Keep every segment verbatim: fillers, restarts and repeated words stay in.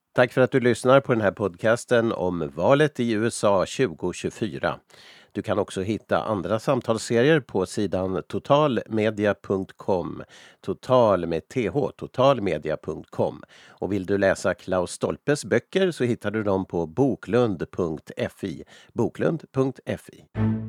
Tack för att du lyssnar på den här podcasten om valet i U S A tjugo tjugofyra. Du kan också hitta andra samtalsserier på sidan totalmedia punkt com. Total med th, totalmedia punkt com. Och vill du läsa Klaus Stolpes böcker så hittar du dem på boklund punkt fi. boklund punkt fi.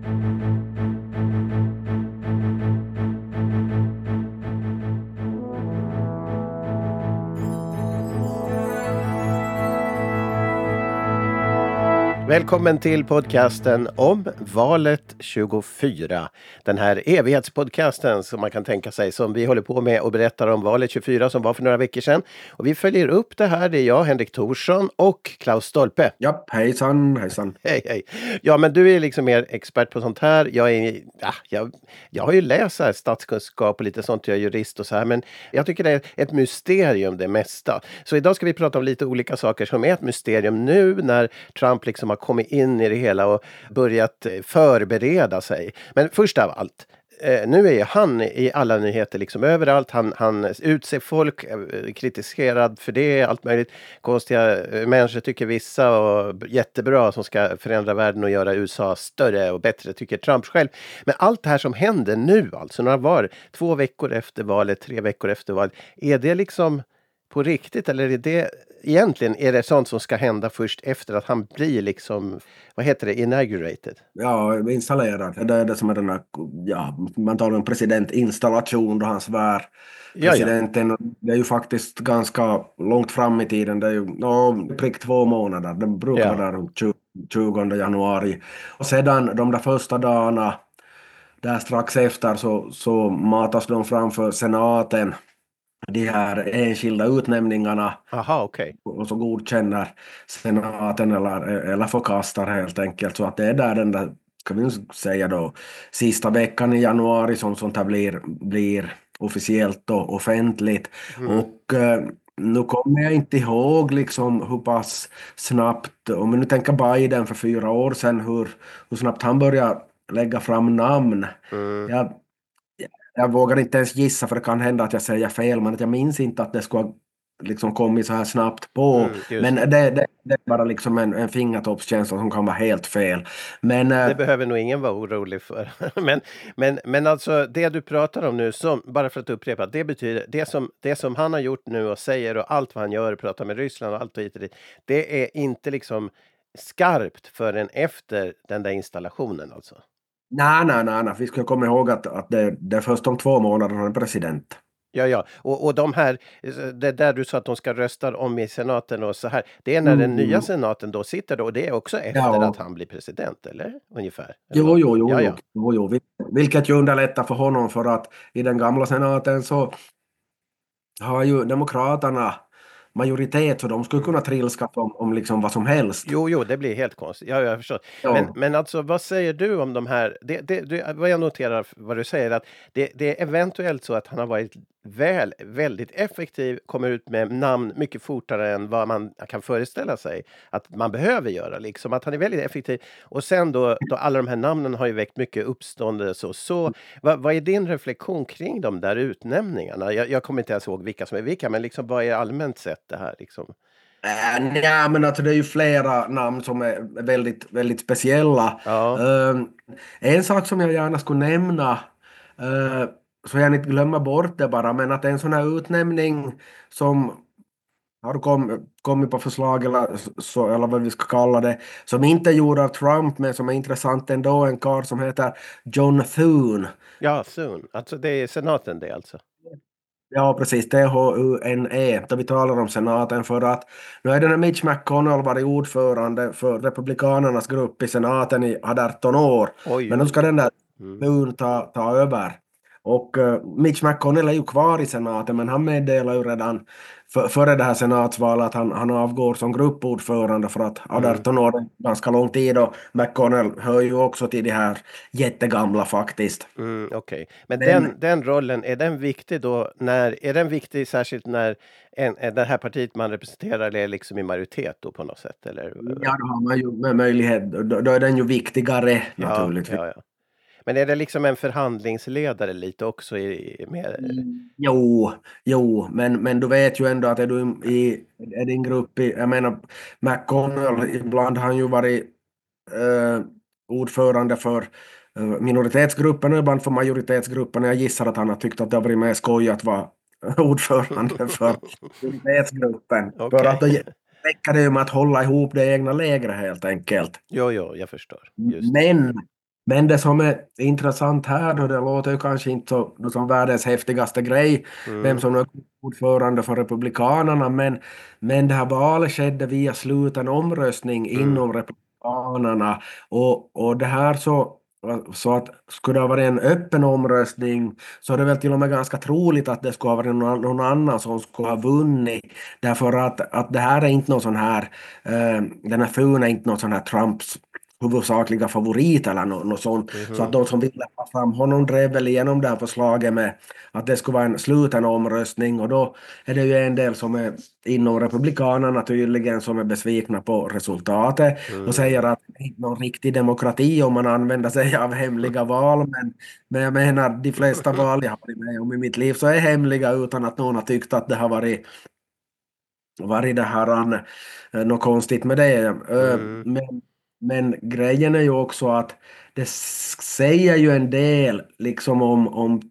Välkommen till podcasten om valet tjugofyra. Den här evighetspodcasten som man kan tänka sig som vi håller på med och berättar om valet tjugofyra som var för några veckor sedan. Och vi följer upp det här, det är jag, Henrik Thorsson och Klaus Stolpe. Ja, hejsan, hejsan. Hej, hej. Ja, men du är liksom mer expert på sånt här. Jag, är, ja, jag, jag har ju läst här statskunskap och lite sånt, jag är jurist och så här. Men jag tycker det är ett mysterium det mesta. Så idag ska vi prata om lite olika saker som är ett mysterium nu när Trump liksom har kommit in i det hela och börjat förbereda sig. Men först av allt, eh, nu är han i alla nyheter liksom överallt. Han, han utser folk, eh, kritiserad för det, allt möjligt. Konstiga eh, människor tycker vissa och jättebra som ska förändra världen och göra U S A större och bättre tycker Trump själv. Men allt det här som händer nu, alltså några var två veckor efter valet, tre veckor efter valet, är det liksom på riktigt eller är det egentligen är det sånt som ska hända först efter att han blir liksom, vad heter det, inaugurated? Ja, installerad. Det är det som är den där, ja, man talar om presidentinstallation då han svär presidenten. Ja, ja. Det är ju faktiskt ganska långt fram i tiden. Det är ju no, prick två månader. Det brukar ja. vara runt tjugonde januari. Och sedan de där första dagarna, där strax efter så, så matas de framför senaten. De här enskilda utnämningarna. Aha, okay. Och så godkänner senaten eller, eller förkastar helt enkelt. Så att det är där den där, ska vi säga då, sista veckan i januari som sånt här blir, blir officiellt och offentligt. Mm. Och eh, nu kommer jag inte ihåg liksom hur pass snabbt, om vi nu tänker Biden för fyra år sedan, hur, hur snabbt han börjar lägga fram namn. Mm. Jag, Jag vågar inte ens gissa för det kan hända att jag säger fel, men att jag minns inte att det skulle ha liksom kommit så här snabbt på. Mm, men det, det, det är bara liksom en, en fingertoppskänsla som kan vara helt fel. Men, det behöver nog ingen vara orolig för. men, men, men alltså det du pratar om nu, som, bara för att upprepa, det betyder det som, det som han har gjort nu och säger och allt vad han gör, pratar med Ryssland och allt och hit och dit, det är inte liksom skarpt förrän efter den där installationen alltså. Nej, nej, nej, nej. Vi ska komma ihåg att, att det, det är först om två månader han är president. Ja, ja. Och, och de här, det där du sa att de ska rösta om i senaten och så här, det är när mm. den nya senaten då sitter då, och det är också efter ja. att han blir president, eller? Ungefär. Jo, jo, jo, ja, ja. jo, jo. Vilket ju underlättar för honom för att i den gamla senaten så har ju demokraterna majoritet så de skulle kunna trilska om, om liksom vad som helst. Jo, jo, det blir helt konstigt. Ja, jag förstår. Ja. Men, men alltså, vad säger du om de här? Det, det, det, vad jag noterar vad du säger att det, det är eventuellt så att han har varit väl, väldigt effektiv, kommer ut med namn mycket fortare än vad man kan föreställa sig att man behöver göra. Liksom att han är väldigt effektiv. Och sen då, då alla de här namnen har ju väckt mycket uppståndelse och så. Vad, vad är din reflektion kring de där utnämningarna? Jag, jag kommer inte ens ihåg vilka som är vilka, men liksom vad är allmänt sett det här liksom? Äh, ja, men alltså det är ju flera namn som är väldigt, väldigt speciella. Ja. Uh, en sak som jag gärna skulle nämna, uh, så jag inte glömmer bort det bara, men att en sån här utnämning som har kommit kom på förslag eller, så, eller vad vi ska kalla det, som inte gjorde av Trump men som är intressant ändå, en karl som heter John Thune. Ja, Thune. Alltså det är senaten det alltså. Ja, precis. T H U N E. Då vi talar om senaten för att nu är den här Mitch McConnell varit ordförande för republikanernas grupp i senaten i arton år. Oj, men nu ska den där mm. ta, ta över. Och uh, Mitch McConnell är ju kvar i senaten, men han meddelar ju redan för, före det här senatsvalet att han, han avgår som gruppordförande för att arton år är ganska lång tid och McConnell hör ju också till de här jättegamla faktiskt. Mm, Okej, okay. Men, men den, den rollen, är den viktig då när, är den viktig särskilt när en, en, det här partiet man representerar är liksom i majoritet då på något sätt? Eller? Ja, då har man ju med möjlighet, då, då är den ju viktigare naturligtvis. Ja, ja, ja. Men är det liksom en förhandlingsledare lite också i, med... Mm. Jo, jo, men, men du vet ju ändå att är du i är din grupp i, jag menar, McConnell, ibland har han ju varit eh, ordförande för eh, minoritetsgruppen och ibland för majoritetsgruppen. Jag gissar att han har tyckt att det har varit mer skoj att vara ordförande för minoritetsgruppen. För Okej. att då räcker det ju med att hålla ihop det egna lägret helt enkelt. Jo, jo, jag förstår. Just det. Men, men det som är intressant här då, det låter ju kanske inte så, som världens häftigaste grej, vem Mm, som är ordförande för Republikanerna, men, men det här valet skedde via sluten omröstning mm, inom Republikanerna. Och, och det här så, så att skulle det ha varit en öppen omröstning så är det väl till och med ganska troligt att det skulle ha varit någon, någon annan som skulle ha vunnit. Därför att, att det här är inte någon sån här, eh, den här Thun är inte någon sån här Trumps huvudsakliga favorit eller något, något sånt. Så att mhm, de som ville ha fram honom drev väl igenom det här förslaget med att det skulle vara en sluten omröstning, och då är det ju en del som är inom Republikanerna tydligen som är besvikna på resultatet och säger mm. att det är inte någon riktig demokrati om man använder sig av hemliga val, men, men jag menar de flesta val jag har varit med om i mitt liv så är hemliga utan att någon har tyckt att det har varit varit det här äh, något konstigt med det. Äh, Mm, men, men grejen är ju också att det s- säger ju en del liksom om, om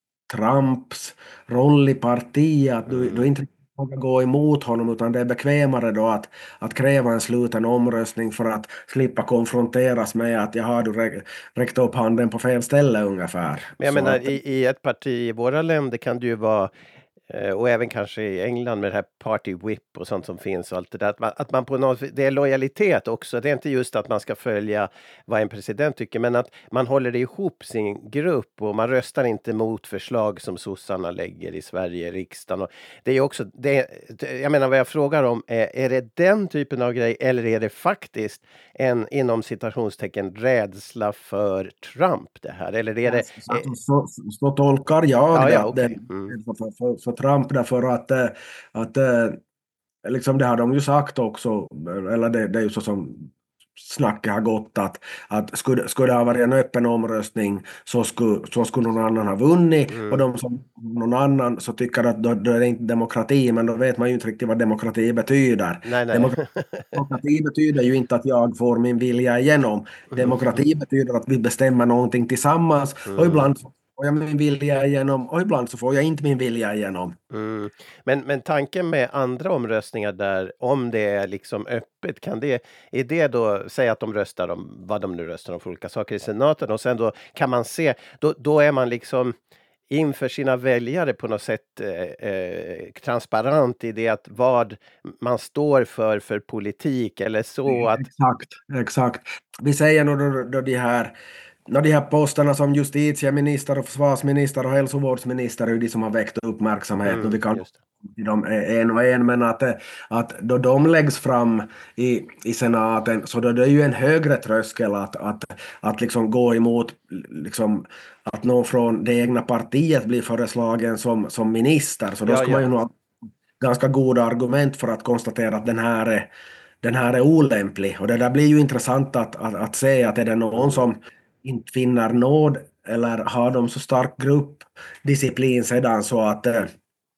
Trumps roll i partiet, att du, du mm. inte vågar gå emot honom utan det är bekvämare då att, att kräva en sluten omröstning för att slippa konfronteras med att jag har du rä- räckt upp handen på fel ställe ungefär. Men jag Så menar, att, i, i ett parti i våra länder kan det ju vara, eh, och även kanske i England med det här party whip och sånt som finns och allt det där, att man, att man på något, det är lojalitet också. Det är inte just att man ska följa vad en president tycker, men att man håller ihop sin grupp och man röstar inte mot förslag som sossarna lägger i Sverige, i riksdagen. Och det är ju också, det, det- jag menar vad jag frågar om, är, är det den typen av grej eller är det faktiskt en inom citationstecken rädsla för Trump det här? Eller är det... så, Eh, så, så, så tolkar ja, jag det, ja, att det okej. Mm. för, för, för, för Trump därför att, eh, att eh, liksom det har de ju sagt också, eller det, det är ju så som snacket har gått att, att skulle, skulle det ha varit en öppen omröstning så skulle, så skulle någon annan ha vunnit, och Mm. de som någon annan så tycker att då, då är det inte demokrati, men då vet man ju inte riktigt vad demokrati betyder. Nej, nej. Demokrati, demokrati betyder ju inte att jag får min vilja igenom. Demokrati betyder att vi bestämmer någonting tillsammans, och Mm. ibland får jag min vilja igenom och ibland så får jag inte min vilja igenom. Mm. Men, men tanken med andra omröstningar där, om det är liksom öppet, kan det, är det då, säg att de röstar om vad de nu röstar om för olika saker i senaten och sen då kan man se, då, då är man liksom inför sina väljare på något sätt eh, eh, transparent i det att vad man står för för politik eller så att... Exakt, exakt. Vi säger nog då, då de här, då de här posterna som justitieminister och försvarsminister och hälsovårdsminister är ju de som har väckt uppmärksamhet. Och Mm, vi kan just det. i dem en och en, men att, eh, att då de läggs fram i, i senaten så då det är ju en högre tröskel att, att, att liksom gå emot liksom, att någon från det egna partiet blir föreslagen som, som minister. Så då Ja, ska man ja. ju nog ha ganska goda argument för att konstatera att den här är, den här är olämplig. Och det där blir ju intressant att, att, att se att är det någon Mm. som inte finner nåd eller har de så stark gruppdisciplin sedan så att, eh,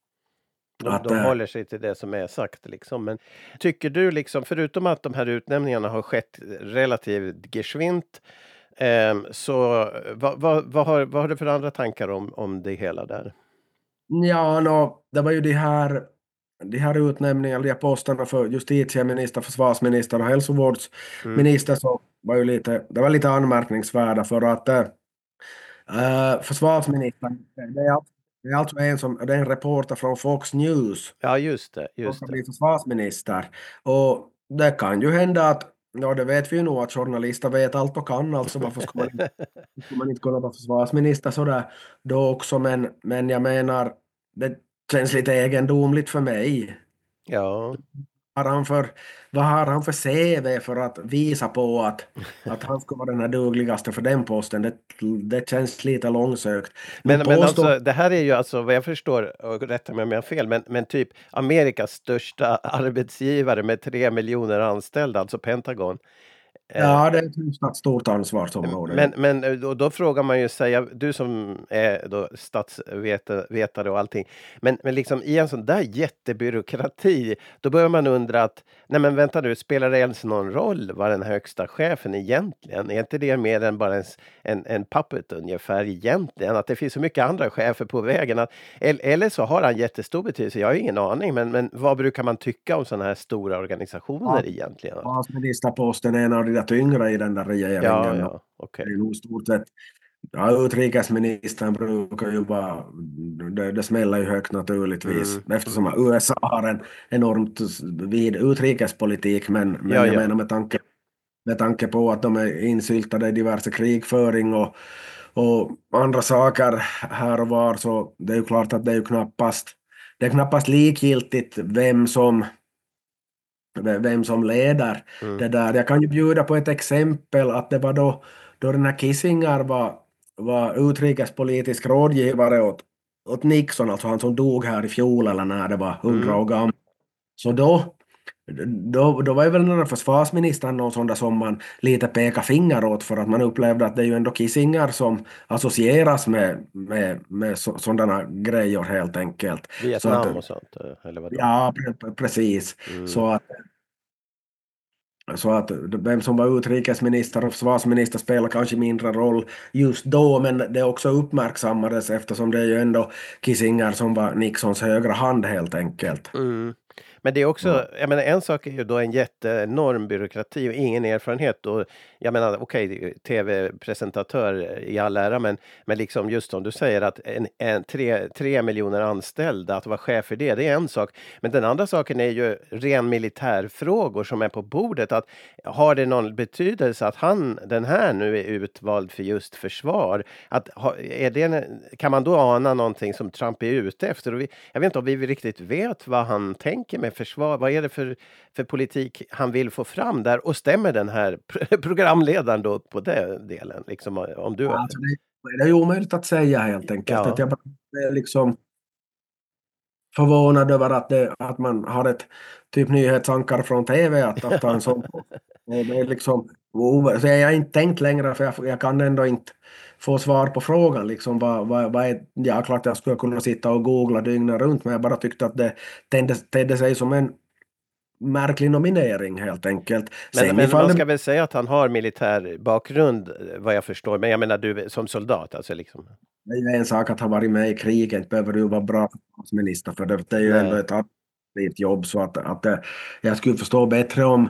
De, att de eh, håller sig till det som är sagt liksom. Men tycker du liksom, förutom att de här utnämningarna har skett relativt geschwint, ehm, så vad, vad, vad, har, vad har du för andra tankar om, om det hela där? ja, no, det var ju de här, de här utnämningarna, de här posterna för justitieminister, försvarsminister och Mm. hälsovårdsminister så var ju lite, det var lite anmärkningsvärda för att eh, Uh, försvarsministern, det är, alltså, det är alltså en som, det är en reporter från Fox News Ja, just det, som just ska det. bli försvarsminister. Och det kan ju hända att, ja det vet vi ju nog att journalister vet allt och kan, alltså varför skulle man inte, skulle man inte kunna vara försvarsminister sådär då också, men, men jag menar, det känns lite egendomligt för mig. Ja. Har han för, vad har han för C V för att visa på att, att han ska vara den här dugligaste för den posten? Det, det känns lite långsökt. Nu Men, men påstår... alltså, det här är ju alltså, vad jag förstår, och rätta mig om jag har fel, men, men typ Amerikas största arbetsgivare med tre miljoner anställda, alltså Pentagon. Ja, det är ett hyfsat stort ansvarsområde. Men, Ja. men eh, då, då frågar man ju sig, du som är då statsvetare och allting, men, men liksom i en sån där jättebyråkrati, då börjar man undra att, nej men vänta nu, spelar det ens någon roll vad den högsta chefen egentligen? Är inte det mer än bara en, en, en puppet ungefär egentligen? Att det finns så mycket andra chefer på vägen, att, eller, eller så har han jättestor betydelse, jag har ingen aning, men, men vad brukar man tycka om sådana här stora organisationer egentligen? Statsministerposten är en av de där tyngre i den där Ja, regeringen. Och ja, okej. det är nog stort sett, ja, utrikesministern brukar ju vara, det, det smäller ju högt naturligtvis, Mm, eftersom mm. U S A har en enormt vid utrikespolitik, men, men Ja, jag ja. menar med tanke, med tanke på att de är insyltade i diverse krigföring och, och andra saker här och var, så det är ju klart att det är ju knappast, det är knappast likgiltigt vem som vem som leder Mm. det där. Jag kan ju bjuda på ett exempel att det var då, då den här Kissinger var, var utrikespolitisk rådgivare åt, åt Nixon, alltså han som dog här i fjol eller när det var hundra Mm. år gammal. Så då, då, då var ju väl den här försvarsministern någon sån där som man lite pekar finger åt, för att man upplevde att det är ju ändå Kissinger som associeras med, med, med så, sådana grejer helt enkelt. Så att, Vietnam och sånt, eh, eller vadå? ja, pre- pre- precis. Mm. Så att Så att vem som var utrikesminister och försvarsminister spelar kanske mindre roll just då, men det också uppmärksammades eftersom det är ju ändå Kissinger som var Nixons högra hand helt enkelt. Mm. Men det är Ja. också, jag menar en sak är ju då en jätteenorm byråkrati och ingen erfarenhet, och jag menar okej, tv-presentatör i all ära, men, men liksom just som du säger att en, en, tre, tre miljoner anställda, att vara chef för det, det är en sak. Men den andra saken är ju ren militärfrågor som är på bordet, att har det någon betydelse att han, den här nu är utvald för just försvar, att ha, är det, kan man då ana någonting som Trump är ute efter? Och vi, jag vet inte om vi riktigt vet vad han tänker med försvar. Vad är det för, för politik han vill få fram där? Och stämmer den här programledaren då på den delen? Liksom, om du... Alltså det, det är ju omöjligt att säga helt enkelt. Att Ja. jag bara är liksom förvånad över att, det, att man har ett typ nyhetsankare från T V att, att ta en sån. Det är liksom, så jag har inte tänkt längre, för jag, jag kan ändå inte få svar på frågan. Liksom, vad, vad, vad är, ja, klart jag skulle kunna sitta och googla dygnet runt, men jag bara tyckte att det tedde, tedde sig som en märklig nominering helt enkelt. Men, Sen men ifall man det- ska väl säga att han har militär bakgrund, vad jag förstår. Men jag menar du som soldat, alltså liksom. Det är ju en sak att ha varit med i kriget, inte behöver du vara bra försvarsminister, för det, det är ju Nej. ändå ett aktivt jobb, så att, att eh, jag skulle förstå bättre om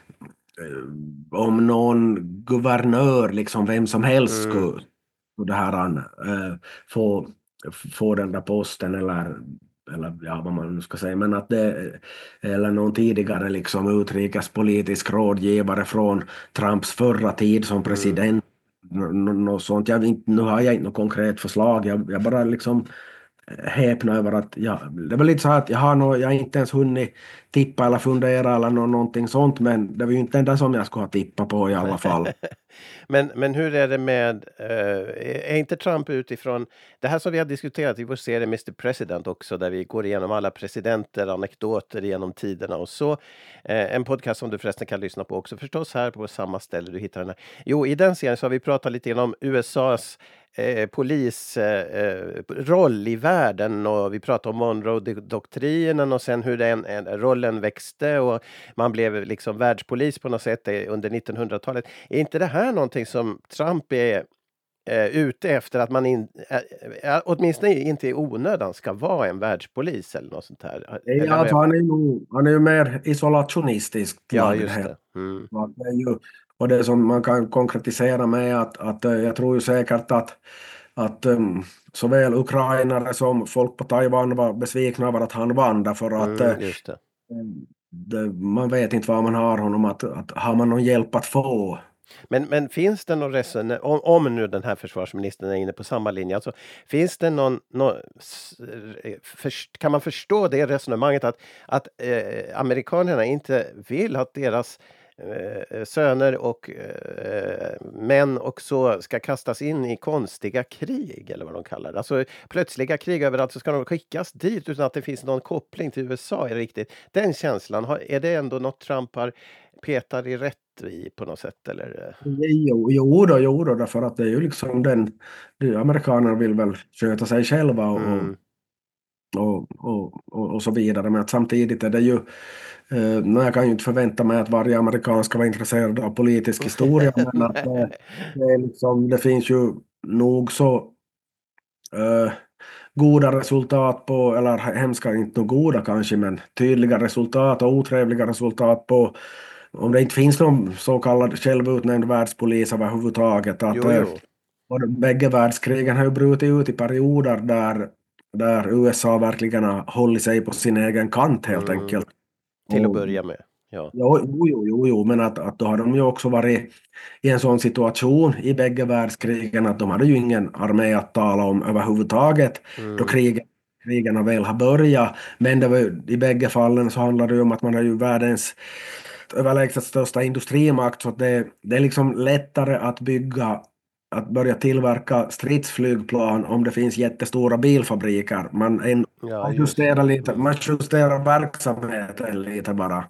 eh, om någon guvernör, liksom vem som helst Mm. skulle skulle det här eh, få, få den där posten, eller eller ja, vad man nu ska säga, men att det, eller någon tidigare liksom utrikespolitisk rådgivare från Trumps förra tid som president, mm. något sånt. Jag, inte- nu har jag inte något konkret förslag, jag, jag bara liksom häpna över att, ja, det var lite så här att jag har, nog, jag har inte ens hunnit tippa eller fundera eller nå, någonting sånt, men det var ju inte det som jag skulle ha tippat på i alla fall. Men, men hur är det med, eh, är inte Trump utifrån det här som vi har diskuterat i vår serie mister President också, där vi går igenom alla presidenter, anekdoter genom tiderna och så. Eh, en podcast som du förresten kan lyssna på också förstås här på samma ställe du hittar den här. Jo, i den serien så har vi pratat lite om U S A:s Eh, polisroll eh, i världen, och vi pratar om Monroe-doktrinen och sen hur den en, rollen växte och man blev liksom världspolis på något sätt eh, under nittonhundratalet. Är inte det här någonting som Trump är eh, ute efter, att man in, eh, åtminstone inte i onödan ska vara en världspolis eller något sånt här? Eller Ja, har alltså jag... han är ju, han är ju mer isolationistisk Ja, lagd just här. det. Mm. Så att det är ju, och det som man kan konkretisera med att, att eh, jag tror ju säkert att, att um, såväl ukrainare som folk på Taiwan var besvikna över att han vann, därför att Mm, eh, just det. det, man vet inte vad man har honom, att, att har man någon hjälp att få. Men, men finns det någon resonemang, om, om nu den här försvarsministern är inne på samma linje, alltså, finns det någon, någon s- eh, först, kan man förstå det resonemanget att, att eh, amerikanerna inte vill att deras eh, söner och eh, män och så ska kastas in i konstiga krig, eller vad de kallar det. Alltså plötsliga krig överallt, så ska de skickas dit utan att det finns någon koppling till U S A, är riktigt. Den känslan, har, är det ändå något Trump har petar i rätt i på något sätt? Eller? Jo, jo då, jo då, därför att det är ju liksom den, de, amerikanerna vill väl sköta sig själva och, och Mm. och, och, och, och så vidare. Men att samtidigt är det ju, eh, nej, jag kan ju inte förvänta mig att varje amerikan ska vara intresserad av politisk historia, men att det, det, är liksom, det finns ju nog så eh, goda resultat på, eller hemska, inte nog goda kanske, men tydliga resultat och otrevliga resultat på, om det inte finns någon så kallad självutnämnd världspolis överhuvudtaget. Att, Jo, eh, jo. och bägge världskrigen har ju brutit ut i perioder där, där U S A verkligen har hållit sig på sin egen kant helt Mm. enkelt. Till att Och, börja med. Ja. jo, jo, jo, jo, jo, men att, att då har de ju också varit i en sån situation i bägge världskrigen att de hade ju ingen armé att tala om överhuvudtaget då Mm. krigen, krigen väl har börjat. Men det var, i bägge fallen så handlar det ju om att man har ju världens överlägset största industrimakt, så att det, det är liksom lättare att bygga, att börja tillverka stridsflygplan om det finns jättestora bilfabriker. Man, en, Ja, man just det. justerar lite, Mm. man justerar verksamheten lite bara.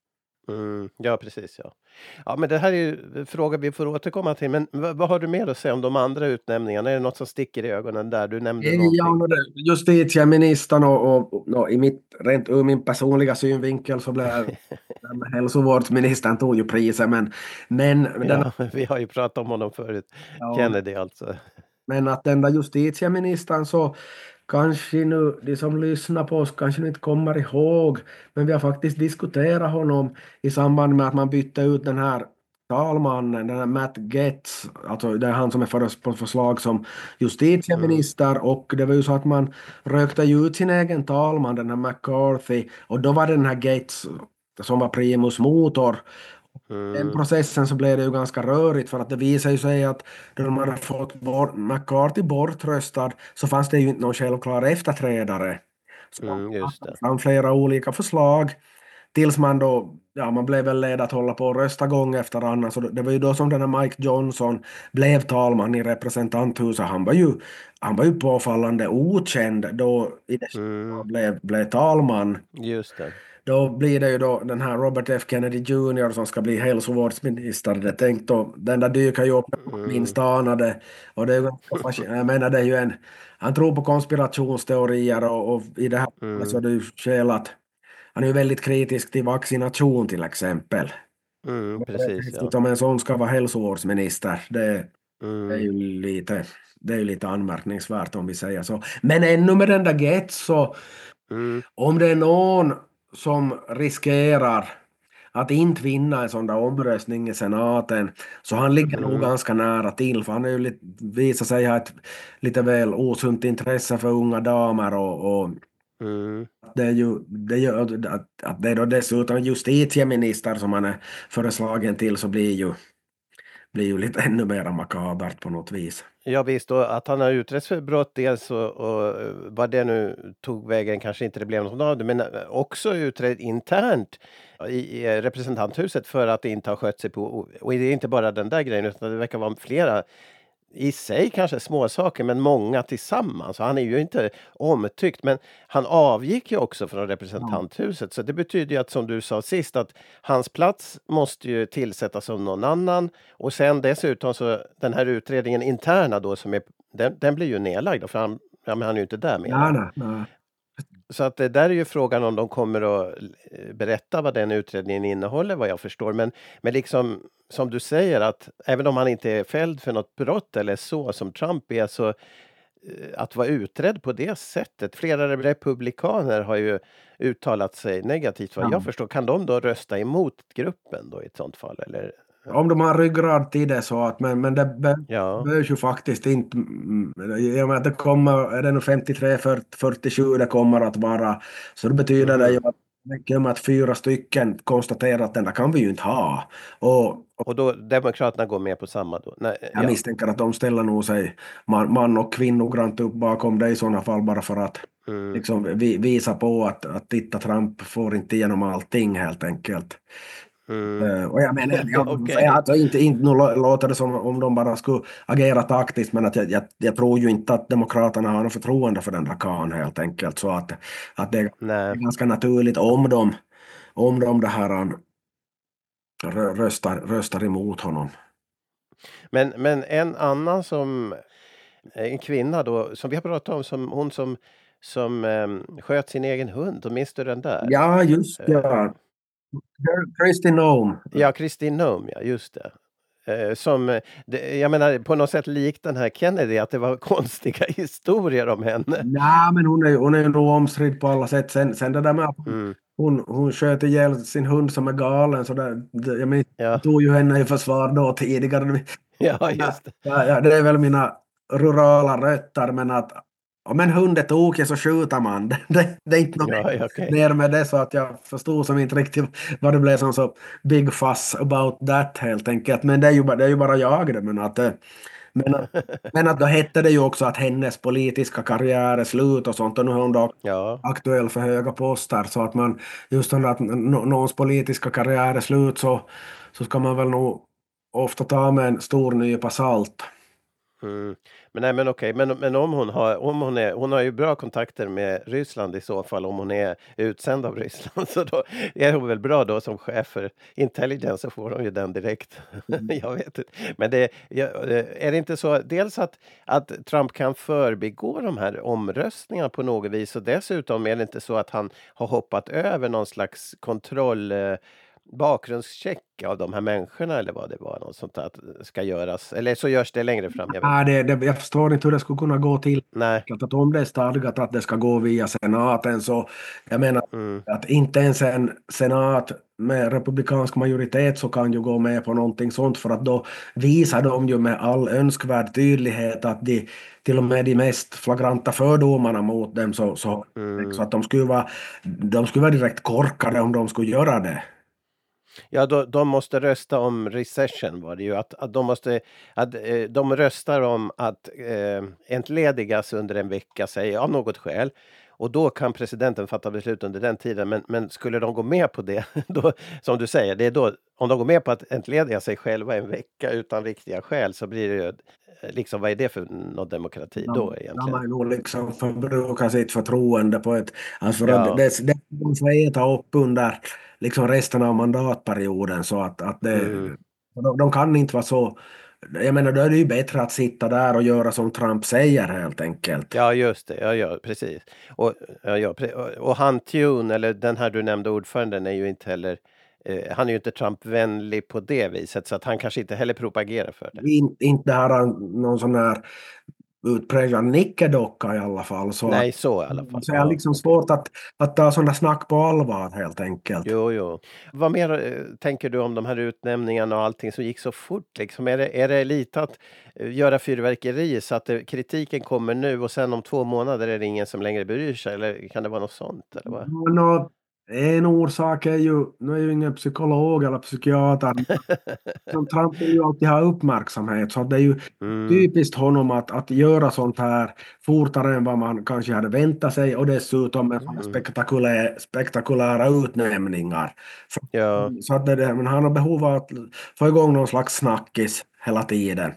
Mm. Ja, precis. Ja. Ja, men det här är ju frågor vi får återkomma till. Men vad, vad har du mer att säga om de andra utnämningarna? Är det något som sticker i ögonen där? Du nämnde Ja, någonting. no, det- justitieministern och, och, och i mitt, rent ur min personliga synvinkel så blev den med hälsovårdsministern tog ju priset, men, men den, Ja, vi har ju pratat om honom förut. ja, Kennedy alltså. men att den där justitieministern så kanske nu de som lyssnar på oss kanske inte kommer ihåg, men vi har faktiskt diskuterat honom i samband med att man bytte ut den här talmannen, den här Matt Gaetz, alltså det är han som är för, på förslag som Mm. justitieminister, och det var ju så att man rökte ju ut sin egen talman, den här McCarthy, och då var det den här Gaetz som var primus motor. Den Mm. processen så blev det ju ganska rörigt, för att det visade sig att då de hade fått bort, McCarthy bortröstad så fanns det ju inte någon självklar efterträdare. Så de Mm, just tog det. fram flera olika förslag tills man då, ja man blev väl ledd att hålla på och rösta gång efter annan. Så det var ju då som den här Mike Johnson blev talman i representanthuset. Han var ju, han var ju påfallande okänd då i det Mm, han blev, blev talman. just det. Då blir det ju då den här Robert F. Kennedy junior som ska bli hälsovårdsminister. Det tänkt då, den där dyker ju upp när man Mm, minst anade. Och det är ju ganska fascinerande. Jag menar det är ju en, han tror på konspirationsteorier och, och i det här fallet så är mm, det ju skäl att han är ju väldigt kritisk till vaccination till exempel. mm, Och precis, ja. dessutom en sån ska vara hälsovårdsminister. Det, det är Mm, ju lite, det är ju lite anmärkningsvärt om vi säger så. Men ännu med den där Gates så mm, om det är någon som riskerar att inte vinna en sån där omröstning i senaten så han ligger nog mm, ganska nära till, för han är ju lite, visar sig ha ett lite väl osunt intresse för unga damer och, och mm. det är ju, det är ju att, att det är då dessutom justitieminister som han är föreslagen till, så blir ju, blir ju lite ännu mer makabert på något vis. Ja visst, och att han har utretts för brott dels och, och eh, vad det nu tog vägen kanske inte det blev något av det, men eh, också utredd internt i, i representanthuset för att det inte har skött sig på, och det är inte bara den där grejen utan det verkar vara flera i sig kanske små saker men många tillsammans. Och han är ju inte omtyckt, men han avgick ju också från Ja. representanthuset. Så det betyder ju att, som du sa sist, att hans plats måste ju tillsättas av någon annan. Och sen dessutom så den här utredningen interna då som är, den, den blir ju nedlagd då, för han, ja, men han är ju inte där Ja, mera. nej, nej. Så att det där är ju frågan om de kommer att eh, berätta vad den utredningen innehåller, vad jag förstår. Men, men liksom som du säger, att även om han inte är fälld för något brott eller så som Trump är, så eh, att vara utredd på det sättet. Flera republikaner har ju uttalat sig negativt vad Ja. jag förstår. Kan de då rösta emot gruppen då i ett sånt fall? Eller? Om de har ryggrad till det så att, men, men det be- Ja. behövs ju faktiskt inte, mm, i och med att det kommer, är det nog femtiotre fyrtiosju det kommer att vara, så det betyder det ju Mhm. att det räcker med att fyra stycken konstaterar att den där kan vi ju inte ha. Och, och Och då Demokraterna går med på samma då? Nej, jag ja. misstänker att de ställer nog sig man, man och kvinnogrant upp bakom det i sådana fall, bara för att Mm. liksom vi, visa på att, att titta, Trump får inte igenom allting helt enkelt. Mm. Eh, Och jag menar, jag, Okej. jag, alltså inte, inte nu lå- låter det som om de bara skulle agera taktiskt, men att jag, jag, jag tror ju inte att Demokraterna har något förtroende för den där karln helt enkelt. Så att, att det är Nej. ganska naturligt om de, om de det här rö- röstar, röstar emot honom. Men, men en annan som en kvinna då som vi har pratat om, som hon som som eh, sköt sin egen hund. Minns du den där? Ja, just Eh, ja. Kristi Noem. ja, Kristin Noem, ja, just det. Eh, som, eh, det, jag menar på något sätt likt den här Kennedy, att det var konstiga historier om henne. Nej, men hon är, hon är ju nog omstridd på alla sätt. Sen, sen det där med att Mm, hon, hon sköt ihjäl sin hund som är galen. Så där, det, jag minns, ja, jag tog ju henne i försvar då tidigare. ja, Ja, just det. ja, ja, det är väl mina rurala rötter, men att om en hund är tokig så skjuter man. Det, det, det är inte något Ja, ja, okej. mer med det, så att jag förstod som inte riktigt vad det blev som så big fuss about that helt enkelt. Men det är ju, bara- det är ju bara jag det. Men att, eh, men, att, men att då hette det ju också att hennes politiska karriär är slut och sånt, och nu är hon då Ja. aktuell för höga poster, så att man just så att nå- någons politiska karriär är slut, så, så ska man väl nog ofta ta med en stor nypa salt. Mm. Men nej, men okej, men, men om hon har, om hon är, hon har ju bra kontakter med Ryssland i så fall, om hon är utsänd av Ryssland, så då är hon väl bra då som chef för intelligence, så får hon ju den direkt. Jag vet inte. Men det, ja, är det inte så dels att, att Trump kan förbigå de här omröstningarna på något vis, och dessutom är det inte så att han har hoppat över någon slags kontroll, eh, bakgrundscheck av de här människorna, eller vad det var, något sånt där, att ska göras, eller så görs det längre fram, jag vet Nej, inte. det, det, jag förstår inte hur det skulle kunna gå till. Nej. Att om det är stadgat att det ska gå via senaten, så jag menar Mm. att inte ens en senat med republikansk majoritet så kan ju gå med på någonting sånt, för att då visar de ju med all önskvärd tydlighet att de till och med de mest flagranta fördomarna mot dem, så, så, så Mm. att de skulle vara, de skulle vara direkt korkade om de skulle göra det. Ja, då, de måste rösta om recession, var det ju. Att, att de måste, att eh, de röstar om att eh, entledigas under en vecka, säger av något skäl. Och då kan presidenten fatta beslut under den tiden. Men, men skulle de gå med på det, då, som du säger, det är då, om de går med på att entlediga sig själva en vecka utan riktiga skäl, så blir det ju, eh, liksom, vad är det för någon demokrati då De, de egentligen? har nog liksom förbrukat sitt förtroende på ett... Alltså för att Ja. det, det, de får äta upp under liksom resten av mandatperioden, så att, att det, Mm. de, de kan inte vara så... Jag menar, då är det ju bättre att sitta där och göra som Trump säger helt enkelt. Ja, just det. Ja, ja, precis. Och, ja, ja, pre- och och han Tune, eller den här du nämnde, ordföranden, är ju inte heller, eh, han är ju inte Trump-vänlig på det viset, så att han kanske inte heller propagerar för det. In, inte har han någon sån här utpräglad nickedocka i alla fall. Så, att, Nej, så i alla fall. så är det Ja, liksom okej. svårt att, att ta sådana snack på allvar helt enkelt. Jo, jo. Vad mer eh, tänker du om de här utnämningarna och allting som gick så fort? Liksom? Är det, är det lite att eh, göra fyrverkeri så att det, kritiken kommer nu och sen om två månader är det ingen som längre bryr sig? Eller kan det vara något sånt? Eller vad? Nå, en orsak är ju, nu är jag ju ingen psykolog eller psykiater, men som Trump vill ju alltid ha uppmärksamhet, så det är ju Mm, typiskt honom att, att göra sånt här fortare än vad man kanske hade väntat sig, och dessutom med såna mm. spektakulära, spektakulära utnämningar. Så, Ja, så att det, det, men han har behov av att få igång någon slags snackis hela tiden.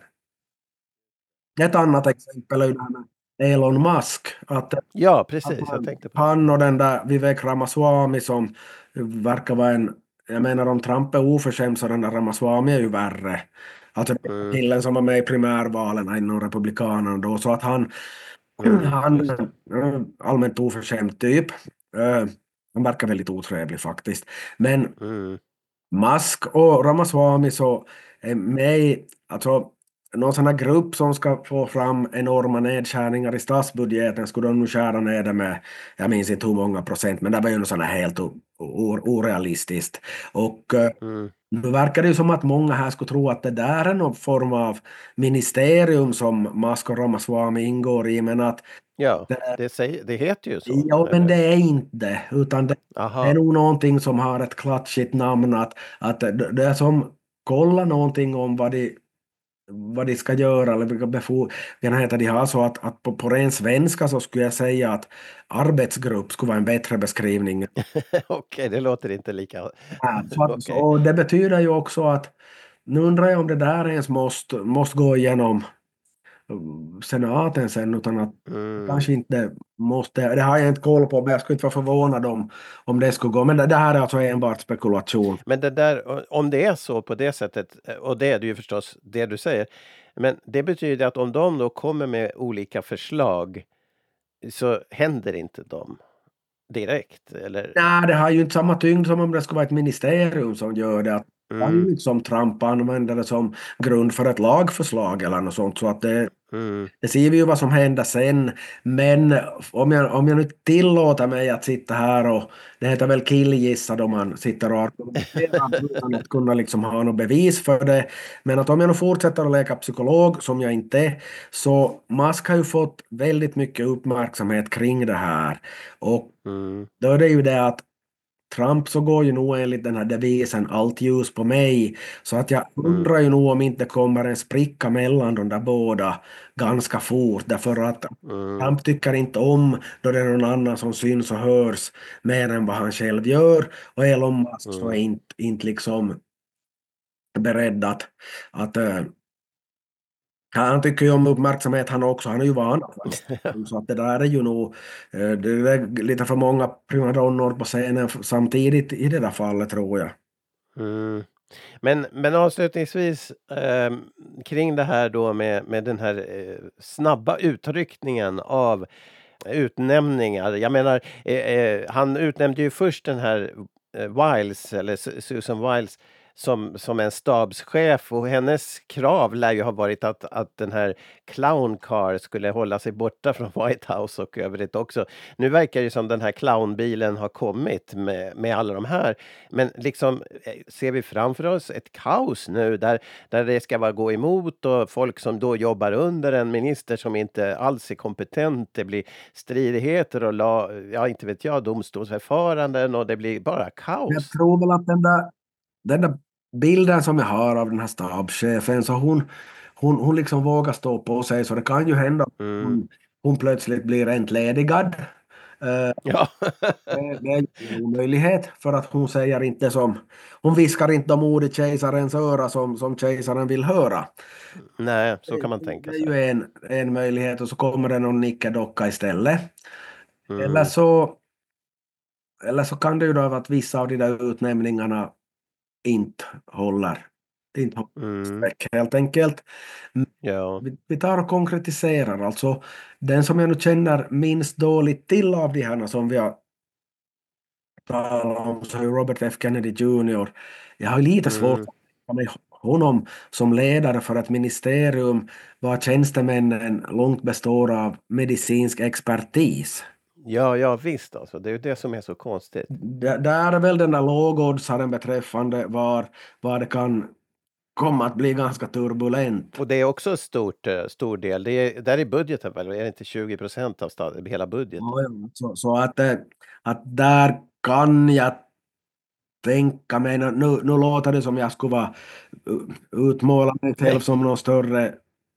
Ett annat exempel är ju det här med Elon Musk. Att, ja, att precis. Jag han, tänkte på det. han och den där Vivek Ramaswamy som verkar vara en... Jag menar, om Trump är oförskämd så den där Ramaswamy är ju värre. Alltså den Mm, killen som var med i primärvalen inom Republikanerna då. Så att han, mm, han just det. är allmänt oförskämd typ. Eh, Han verkar väldigt otrevlig faktiskt. Men Mm. Musk och Ramaswamy så är med i, alltså, någon sån här grupp som ska få fram enorma nedskärningar i statsbudgeten, skulle de nu skära ner det med, jag minns inte hur många procent, men det var ju något sånt här helt o- o- orealistiskt. Och eh, Mm. nu verkar det ju som att många här skulle tro att det där är någon form av ministerium som Musk och Ramaswamy ingår i, men att Ja, det, det, säger, det heter ju så. ja, men det Eller? är inte, utan det, det är Aha. nog någonting som har ett klatschigt namn, att, att det, det är som kolla någonting om vad de, vad de ska göra eller vilka befogenheter de har, så att, att på, på ren svenska så skulle jag säga att arbetsgrupp skulle vara en bättre beskrivning. Okej, det låter inte lika... Ja, så att, så, Okej. och det betyder ju också att nu undrar jag om det där ens måste, måste gå igenom uh, senaten sen, utan att Mm. kanske inte måste, det har jag inte koll på, men jag skulle inte vara förvånad om, om det skulle gå. Men det, det här är alltså enbart spekulation. Men det där, om det är så på det sättet, och det är det ju förstås det du säger, men det betyder att om de då kommer med olika förslag så händer inte de direkt, eller? Nej, det har ju inte samma tyngd som om det skulle vara ett ministerium som gör det. Att kan ju Mm, liksom Trump använda det som grund för ett lagförslag eller något sånt. Så att det, mm, det ser vi ju vad som händer sen. Men om jag, om jag nu tillåter mig att sitta här och det heter väl killgissa då man sitter och argumenterar utan att kunna liksom ha något bevis för det. Men att om jag nu fortsätter att leka psykolog, som jag inte är, så Musk har ju fått väldigt mycket uppmärksamhet kring det här. Och mm, då är det ju det att Trump så går ju nog enligt den här devisen allt ljus på mig. Så att jag mm, undrar ju nog om inte kommer en spricka mellan de där båda ganska fort. Därför att mm, Trump tycker inte om då det är någon annan som syns och hörs mer än vad han själv gör. Och Elon Musk så är mm. inte, inte liksom beredd att, att äh, han tycker ju om uppmärksamhet han också. Han är ju van att vara i centrum, så att det där är ju nog eh, det är lite för många primadonnor på scenen samtidigt i det där fallet, tror jag. Mm. Men, men avslutningsvis eh, kring det här då med, med den här eh, snabba utryckningen av utnämningar. Jag menar, eh, eh, han utnämnde ju först den här eh, Wiles, eller Su- Susan Wiles, som, som en stabschef, och hennes krav lär ju ha varit att, att den här Clown Car skulle hålla sig borta från White House och övrigt också. Nu verkar det som den här clownbilen har kommit med, med alla de här. Men liksom, eh, ser vi framför oss ett kaos nu där, där det ska vara gå emot, och folk som då jobbar under en minister som inte alls är kompetent. Det blir stridigheter och la, ja, inte vet jag, domstolsförfaranden, och det blir bara Jag kaos. tror väl att den där, den där bilden som jag har av den här stabschefen, så hon, hon, hon liksom vågar stå på sig, så det kan ju hända att Mm. hon, hon plötsligt blir entledigad. Eh, Ja. Det, det är ju en omöjlighet, för att hon säger inte som, hon viskar inte de ord i kejsarens öra som, som kejsaren vill höra. Nej, så Det, kan man det tänka är sig. ju en, en möjlighet, och så kommer det någon nickedocka istället. Eller Mm. så, eller så kan det ju då vara att vissa av de där utnämningarna inte håller. Inte håller Mm. streck, helt enkelt. Ja. Vi, vi tar och konkretiserar. Alltså, den som jag nu känner minst dåligt till av de här som vi har talar om, så är Robert F. Kennedy junior Jag har lite svårt Mm. att tänka mig honom som ledare för ett ministerium var tjänstemännen långt består av medicinsk expertis. Ja, ja visst alltså. Det är ju det som är så konstigt. D- Där är väl den där lågoddsaren beträffande var, var det kan komma att bli ganska turbulent. Och det är också stort, eh, stor del. Det är, där är budgeten väl? Är det inte tjugo procent av stad, hela budgeten? Ja, ja. Så, så att, eh, att där kan jag tänka mig, nu, nu låter det som jag skulle vara uh, utmåla mig själv Nej. som någon större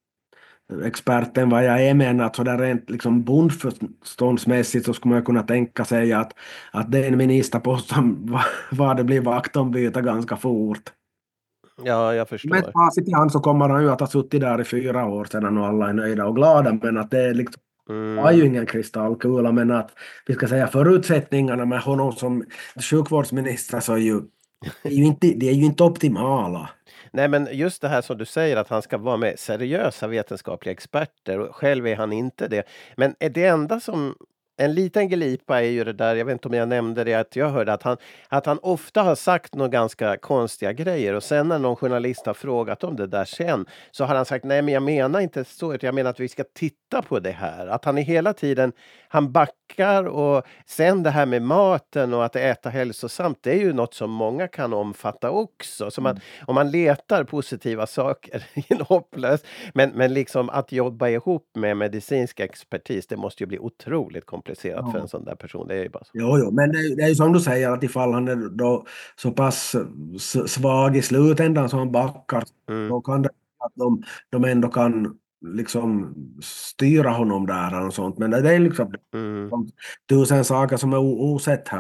expert än vad jag är, men att sådär rent liksom bondförståndsmässigt så skulle man kunna tänka sig att, att det är en ministerposten var, var det blir vaktombyte ganska fort. Ja, jag Med förstår. facit i hand så kommer han ju att ha suttit där i fyra år sedan och alla är nöjda och glada, men att det är liksom, har ju Mm. ingen kristallkula, men att vi ska säga förutsättningarna med honom som sjukvårdsminister så är ju, är ju inte, det är ju inte optimala. Nej, men just det här som du säger, att han ska vara med seriösa vetenskapliga experter, och själv är han inte det. Men är det enda som, en liten glipa är ju det där, jag vet inte om jag nämnde det, att jag hörde att han, att han ofta har sagt några ganska konstiga grejer, och sen när någon journalist har frågat om det där sen, så har han sagt nej, men jag menar inte så, utan jag menar att vi ska titta på det här. Att han är hela tiden, han backar, och sen det här med maten och att äta hälsosamt, det är ju något som många kan omfatta också. Så man, om man letar positiva saker i en hopplös, men, men liksom att jobba ihop med medicinsk expertis, det måste ju bli otroligt komplicerat för en Ja. sån där person. Det är ju bara så. Jo, jo, men det, är- det är ju som du säger, att ifall han är då så pass s- svag i slutändan så han backar, Mm, då kan det att de, de ändå kan liksom styra honom där och sånt. Men det, det är liksom mm. tusen saker som är o- osett här.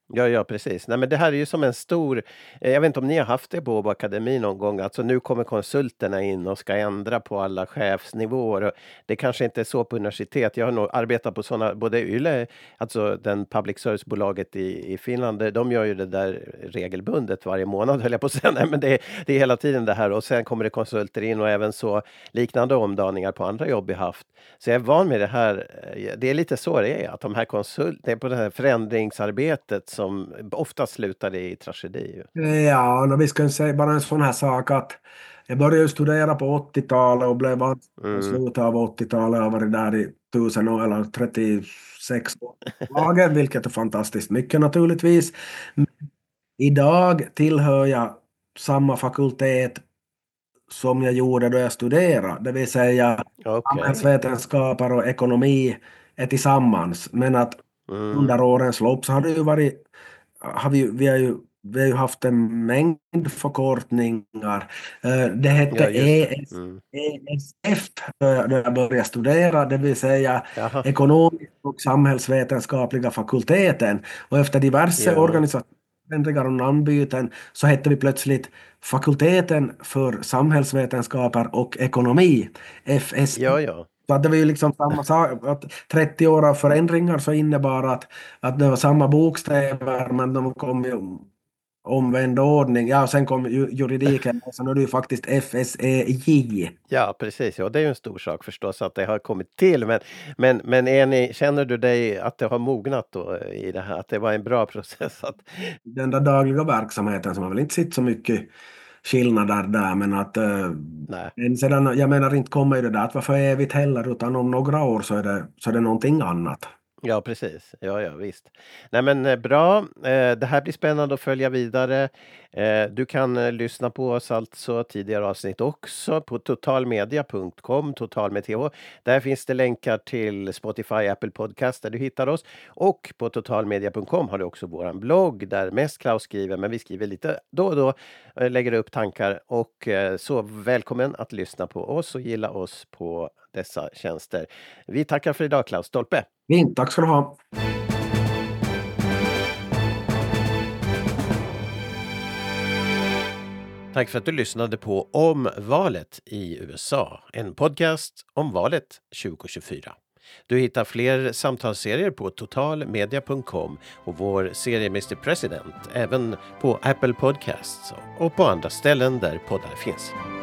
Ja, ja, precis. Nej, men det här är ju som en stor... eh, Jag vet inte om ni har haft det på Åbo Akademi någon gång. Alltså nu kommer konsulterna in och ska ändra på alla chefsnivåer. Och det kanske inte är så på universitet. Jag har nog arbetat på sådana, både Yle, alltså den public service-bolaget i, i Finland, de gör ju det där regelbundet varje månad, höll jag på att säga. Nej, men det, det är hela tiden det här. Och sen kommer det konsulter in och även så liknande omdaningar på andra jobb vi haft. Så jag är van med det här. Det är lite så det är, att de här konsult, det är på det här förändringsarbetet som ofta slutar i tragedi. Ja, no, vi ska säga bara en sån här sak att jag började ju studera på åttiotalet och blev bara i Mm. slutet av åttiotalet. Jag har varit där i tusen år eller trettiosex dagar, vilket är fantastiskt mycket naturligtvis. Men idag tillhör jag samma fakultet som jag gjorde då jag studerade, det vill säga Okej. samhällsvetenskaper och ekonomi är tillsammans. Men att Mm. under årens lopp så har det ju varit, har vi, vi har ju vi har ju haft en mängd förkortningar. Eh, Det hette Ja, just det. E S, Mm. E S F då jag då jag började studera, det vill säga Jaha. ekonomisk och samhällsvetenskapliga fakulteten. Och efter diverse Ja. organisationsförändringar och namnbyten så hette vi plötsligt fakulteten för samhällsvetenskaper och ekonomi, F S. Ja, ja. Så att det var ju liksom samma sak, att trettio år av förändringar så innebar att, att det var samma bokstäver men de kom ju omvänd ordning. Ja, och sen kom ju juridiken, så nu är det ju faktiskt F S E J. Ja, precis. Ja, det är ju en stor sak förstås att det har kommit till. Men, men, men är ni, känner du dig att det har mognat då i det här? Att det var en bra process? Att... Den där dagliga verksamheten som har väl inte sett så mycket skillnader där, men att eh, Nej. men sedan, jag menar inte kommer ju det där att vara för evigt heller, utan om några år så är det, så är det någonting annat. Ja, precis. Ja, ja, visst. Nej, men eh, bra. Eh, det här blir spännande att följa vidare. Eh, du kan eh, lyssna på oss alltså tidigare avsnitt också på totalmedia punkt com, total med th. Där finns det länkar till Spotify, Apple Podcast där du hittar oss. Och på totalmedia punkt com har du också våran blogg där mest Klaus skriver, men vi skriver lite då och då, eh, lägger upp tankar. Och eh, så välkommen att lyssna på oss och gilla oss på dessa tjänster. Vi tackar för idag, Klaus Stolpe. Fint, tack ska du ha. Tack för att du lyssnade på Om valet i U S A, en podcast om valet tjugo tjugofyra. Du hittar fler samtalsserier på totalmedia punkt com och vår serie mister President även på Apple Podcasts och på andra ställen där poddar finns.